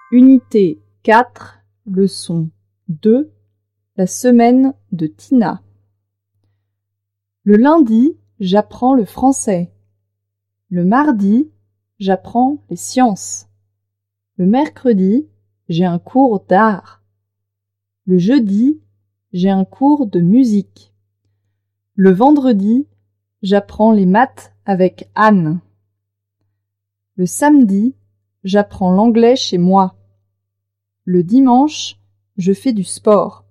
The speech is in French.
Unité 4, leçon 2, la semaine de Tina. Le lundi, j'apprends le français. Le mardi, j'apprends les sciences. Le mercredi, j'ai un cours d'art. Le jeudi, j'ai un cours de musique. Le vendredi, j'apprends les maths avec Anne. Le samedi, j'apprends l'anglais chez moi. Le dimanche, je fais du sport.